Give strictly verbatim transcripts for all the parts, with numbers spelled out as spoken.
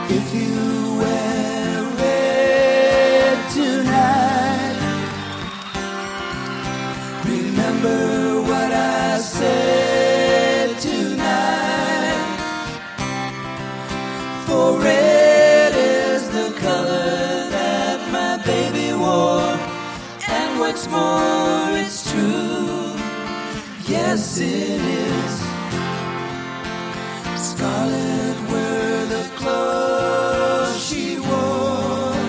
If you wear red tonight, remember what I said tonight. For red is the color that my baby wore, and what's more, it's true. Yes, it is. Scarlet were the clothes she wore.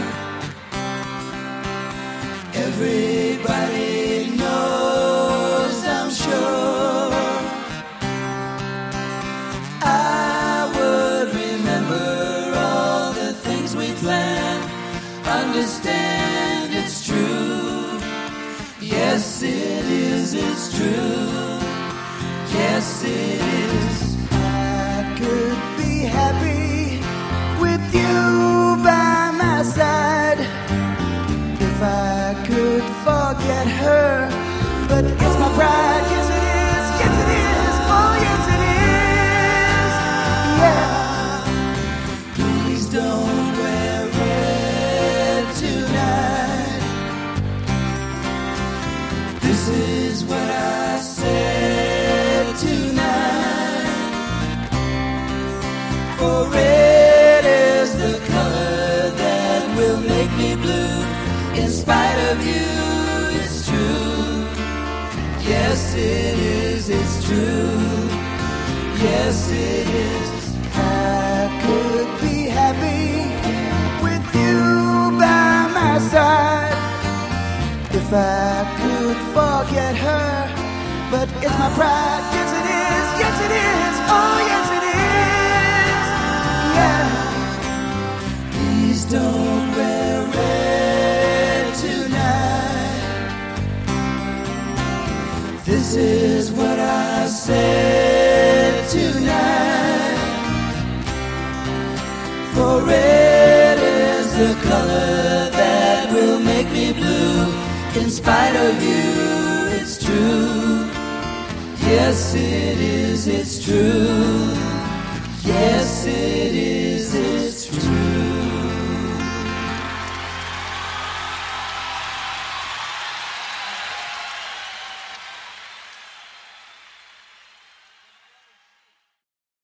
Everybody knows, I'm sure. I would remember all the things we planned. Understand it's true. Yes, it is, it's true. Yes, it is. I could be happy with you by my side if I could forget her, but it's my pride. Yes, it is. Yes, it is. Oh, yes, it is. Yeah. Please don't wear red tonight. This is what I said tonight. For red is the color that will make me blue. In spite of you, it's true. Yes, it is, it's true. Yes, it is. I could be happy with you by my side if I could forget her, but it's my pride. Yes, it is. Yes, it is. Oh, yes, it is. Yeah. Please don't wear red tonight. This is what I said tonight. For red is the color that will make me blue. In spite of you, it's true. Yes, it is, it's true. Yes, it is.